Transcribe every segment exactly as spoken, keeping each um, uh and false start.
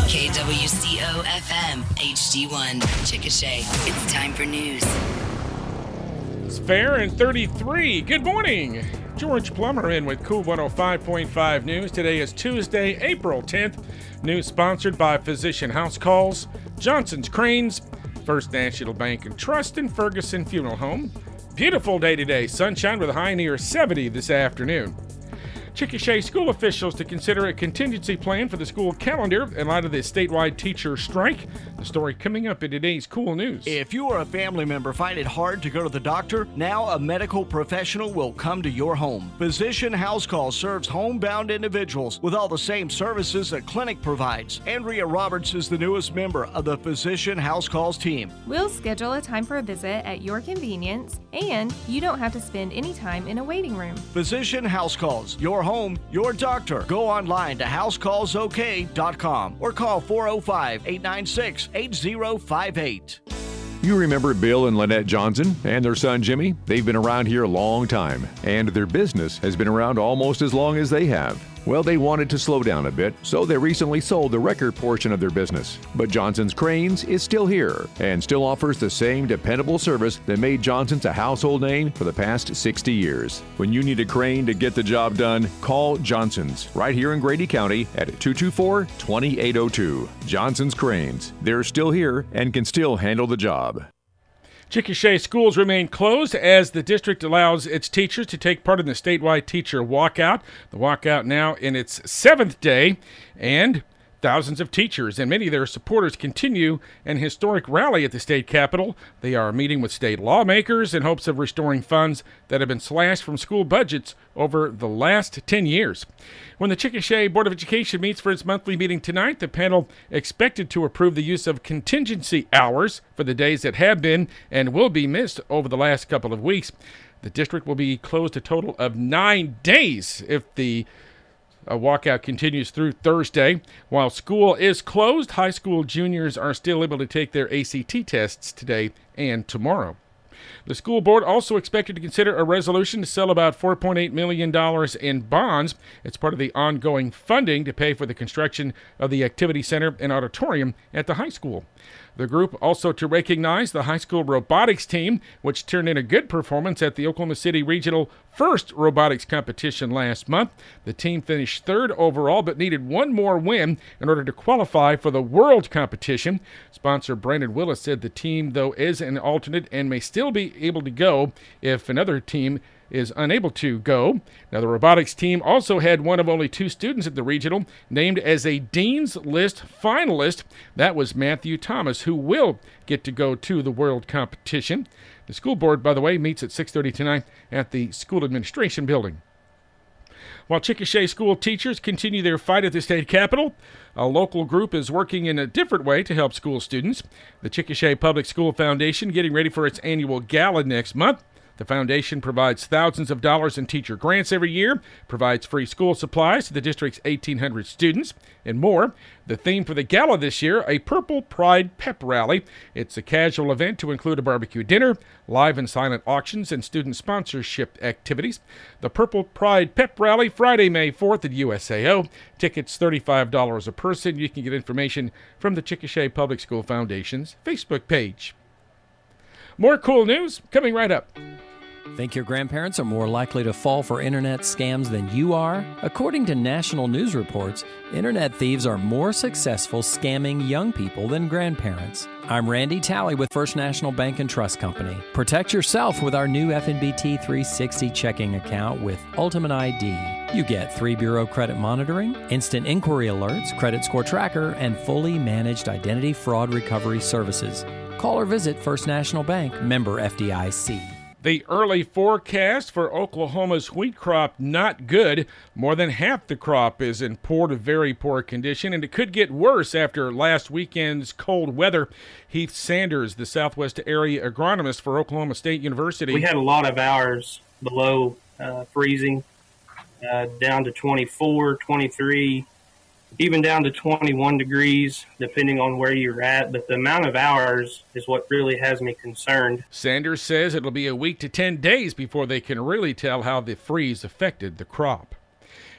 K W C O F M H D one, Chickasha. It's time for news. It's Fair and thirty-three. Good morning. George Plummer in with Cool one oh five point five News. Today is Tuesday, April tenth. News sponsored by Physician House Calls, Johnson's Cranes, First National Bank and Trust, and Ferguson Funeral Home. Beautiful day today. Sunshine with a high near seventy this afternoon. Chickasha school officials to consider a contingency plan for the school calendar in light of the statewide teacher strike. The story coming up in today's Cool News. If you or a family member find it hard to go to the doctor, now a medical professional will come to your home. Physician House Call serves homebound individuals with all the same services a clinic provides. Andrea Roberts is the newest member of the Physician House Calls team. We'll schedule a time for a visit at your convenience, and you don't have to spend any time in a waiting room. Physician House Calls, your home, your doctor. Go online to house calls o k dot com or call four oh five, eight nine six, eight oh five eight. You remember Bill and Lynette Johnson and their son Jimmy? They've been around here a long time, and their business has been around almost as long as they have. Well, they wanted to slow down a bit, so they recently sold the record portion of their business. But Johnson's Cranes is still here and still offers the same dependable service that made Johnson's a household name for the past sixty years. When you need a crane to get the job done, call Johnson's right here in Grady County at two two four, two eight zero two. Johnson's Cranes. They're still here and can still handle the job. Chickasha schools remain closed as the district allows its teachers to take part in the statewide teacher walkout. The walkout now in its seventh day, and thousands of teachers and many of their supporters continue an historic rally at the state capitol. They are meeting with state lawmakers in hopes of restoring funds that have been slashed from school budgets over the last ten years. When the Chickasha Board of Education meets for its monthly meeting tonight, the panel expected to approve the use of contingency hours for the days that have been and will be missed over the last couple of weeks. The district will be closed a total of nine days if the A walkout continues through Thursday. While school is closed, high school juniors are still able to take their A C T tests today and tomorrow. The school board also expected to consider a resolution to sell about four point eight million dollars in bonds. It's part of the ongoing funding to pay for the construction of the activity center and auditorium at the high school. The group also to recognize the high school robotics team, which turned in a good performance at the Oklahoma City Regional First Robotics Competition last month. The team finished third overall, but needed one more win in order to qualify for the World Competition. Sponsor Brandon Willis said the team, though, is an alternate and may still be able to go if another team is unable to go. Now, the robotics team also had one of only two students at the regional named as a Dean's List finalist. That was Matthew Thomas, who will get to go to the world competition. The school board, by the way, meets at six thirty tonight at the school administration building. While Chickasha school teachers continue their fight at the state capitol, a local group is working in a different way to help school students. The Chickasha Public School Foundation getting ready for its annual gala next month. The foundation provides thousands of dollars in teacher grants every year, provides free school supplies to the district's eighteen hundred students, and more. The theme for the gala this year, a Purple Pride Pep Rally. It's a casual event to include a barbecue dinner, live and silent auctions, and student sponsorship activities. The Purple Pride Pep Rally, Friday, May fourth at U S A O. Tickets thirty-five dollars a person. You can get information from the Chickasha Public School Foundation's Facebook page. More cool news coming right up. Think your grandparents are more likely to fall for internet scams than you are? According to national news reports, internet thieves are more successful scamming young people than grandparents. I'm Randy Talley with First National Bank and Trust Company. Protect yourself with our new F N B T three sixty checking account with Ultimate I D. You get three bureau credit monitoring, instant inquiry alerts, credit score tracker, and fully managed identity fraud recovery services. Call or visit First National Bank, member F D I C. The early forecast for Oklahoma's wheat crop, not good. More than half the crop is in poor to very poor condition, and it could get worse after last weekend's cold weather. Heath Sanders, the Southwest area agronomist for Oklahoma State University. We had a lot of hours below uh, freezing, uh, down to twenty-four, twenty-three, even down to twenty-one degrees, depending on where you're at. But the amount of hours is what really has me concerned. Sanders says it'll be a week to ten days before they can really tell how the freeze affected the crop.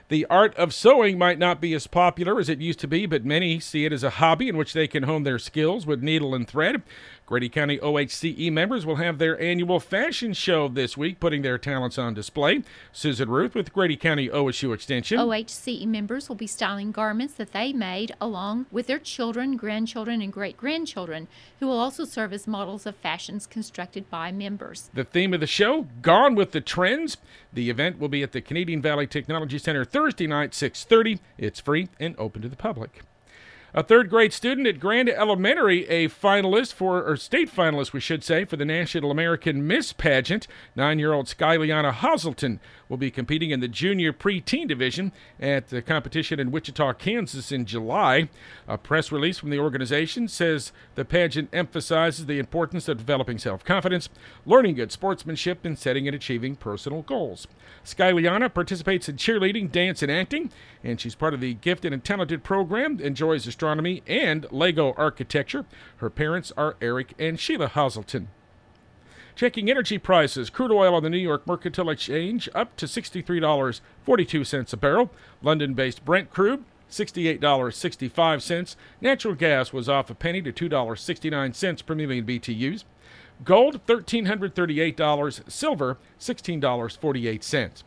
The art of sewing might not be as popular as it used to be, but many see it as a hobby in which they can hone their skills with needle and thread. Grady County O H C E members will have their annual fashion show this week, putting their talents on display. Susan Ruth with Grady County O S U Extension. O H C E members will be styling garments that they made along with their children, grandchildren, and great-grandchildren, who will also serve as models of fashions constructed by members. The theme of the show, Gone with the Trends. The event will be at the Canadian Valley Technology Center Thursday night, six thirty. It's free and open to the public. A third grade student at Grand Elementary, a finalist for, or state finalist, we should say, for the National American Miss Pageant. Nine-year-old Skyliana Hazelton will be competing in the junior preteen division at the competition in Wichita, Kansas in July. A press release from the organization says the pageant emphasizes the importance of developing self-confidence, learning good sportsmanship, and setting and achieving personal goals. Skyliana participates in cheerleading, dance, and acting, and she's part of the Gifted and Talented program, enjoys astronomy and Lego architecture. Her parents are Eric and Sheila Hazelton. Checking energy prices. Crude oil on the New York Mercantile Exchange up to sixty-three dollars and forty-two cents a barrel. London-based Brent crude, sixty-eight dollars and sixty-five cents. Natural gas was off a penny to two dollars and sixty-nine cents per million B T Us. Gold, one thousand three hundred thirty-eight dollars. Silver, sixteen dollars and forty-eight cents.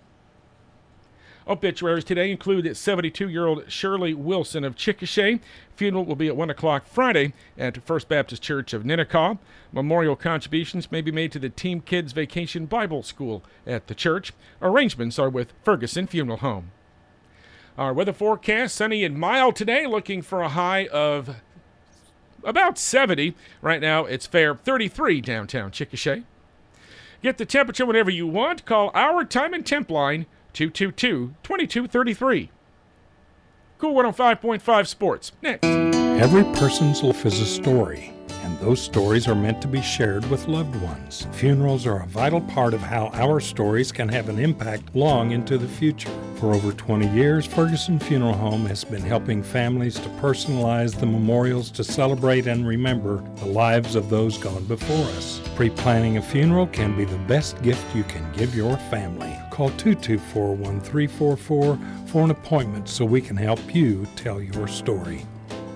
Obituaries today include seventy-two-year-old Shirley Wilson of Chickasha. Funeral will be at one o'clock Friday at First Baptist Church of Ninnekah. Memorial contributions may be made to the Team Kids Vacation Bible School at the church. Arrangements are with Ferguson Funeral Home. Our weather forecast, sunny and mild today, looking for a high of about seventy. Right now it's fair, thirty-three downtown Chickasha. Get the temperature whenever you want. Call our time and temp line, two two two, two two three three. Cool one oh five point five Sports. Next. Every person's life is a story, and those stories are meant to be shared with loved ones. Funerals are a vital part of how our stories can have an impact long into the future. For over twenty years, Ferguson Funeral Home has been helping families to personalize the memorials to celebrate and remember the lives of those gone before us. Pre-planning a funeral can be the best gift you can give your family. Call two two four, one three four four for an appointment so we can help you tell your story.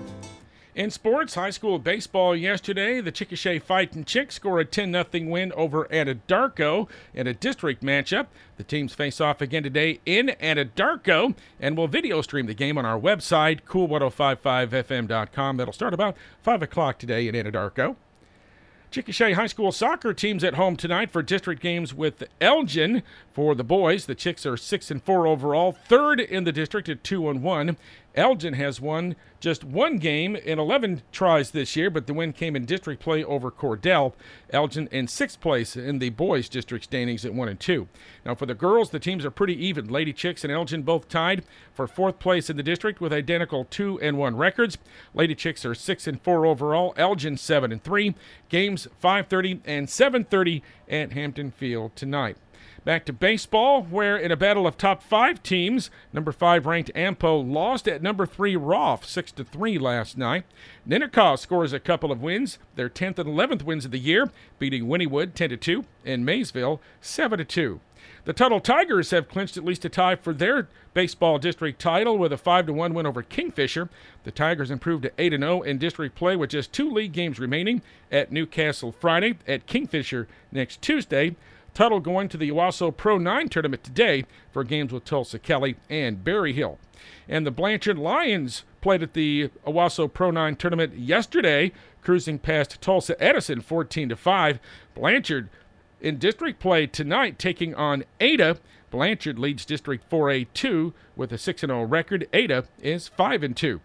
In sports, high school baseball yesterday, the Chickasha Fightin' Chicks score a ten nothing win over Anadarko in a district matchup. The teams face off again today in Anadarko, and we'll video stream the game on our website, cool ten fifty-five f m dot com. That'll start about five o'clock today in Anadarko. Chickasha High School soccer teams at home tonight for district games with Elgin. For the boys, the Chicks are six and four overall, third in the district at two and one. Elgin has won just one game in eleven tries this year, but the win came in district play over Cordell. Elgin in sixth place in the boys' district standings at one and two. Now for the girls, the teams are pretty even. Lady Chicks and Elgin both tied for fourth place in the district with identical two and one records. Lady Chicks are six and four overall. Elgin seven and three. Games five thirty and seven thirty at Hampton Field tonight. Back to baseball, where in a battle of top five teams, number five ranked Ampo lost at number three Rolfe six to three last night. Ninnekah scores a couple of wins, their tenth and eleventh wins of the year, beating Wynnewood ten to two and Maysville seven to two. The Tuttle Tigers have clinched at least a tie for their baseball district title with a five to one win over Kingfisher. The Tigers improved to eight and oh in district play with just two league games remaining at Newcastle Friday, at Kingfisher next Tuesday. Tuttle going to the Owasso Pro nine tournament today for games with Tulsa Kelly and Berry Hill. And the Blanchard Lions played at the Owasso Pro nine tournament yesterday, cruising past Tulsa Edison fourteen to five. Blanchard in district play tonight taking on Ada. Blanchard leads District four A two with a six and oh record. Ada is five and two.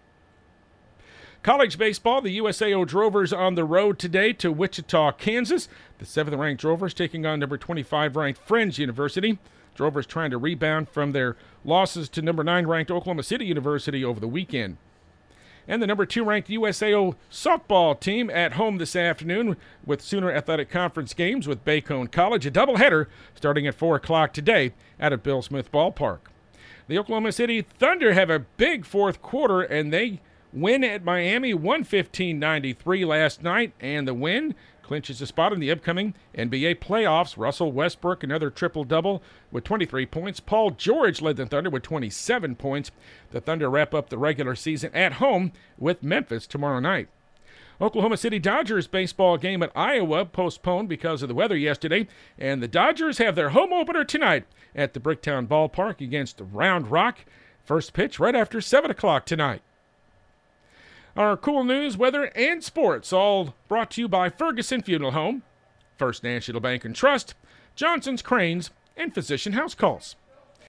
College baseball, the U S A O Drovers on the road today to Wichita, Kansas. The seventh-ranked Drovers taking on number twenty-five-ranked Friends University. Drovers trying to rebound from their losses to number nine-ranked Oklahoma City University over the weekend. And the number two-ranked U S A O softball team at home this afternoon with Sooner Athletic Conference games with Bacone College. A doubleheader starting at four o'clock today out at Bill Smith Ballpark. The Oklahoma City Thunder have a big fourth quarter, and they win at Miami one fifteen ninety-three last night, and the win clinches a spot in the upcoming N B A playoffs. Russell Westbrook, another triple-double with twenty-three points. Paul George led the Thunder with twenty-seven points. The Thunder wrap up the regular season at home with Memphis tomorrow night. Oklahoma City Dodgers baseball game at Iowa postponed because of the weather yesterday, and the Dodgers have their home opener tonight at the Bricktown Ballpark against Round Rock. First pitch right after seven o'clock tonight. Our cool news, weather, and sports all brought to you by Ferguson Funeral Home, First National Bank and Trust, Johnson's Cranes, and Physician House Calls.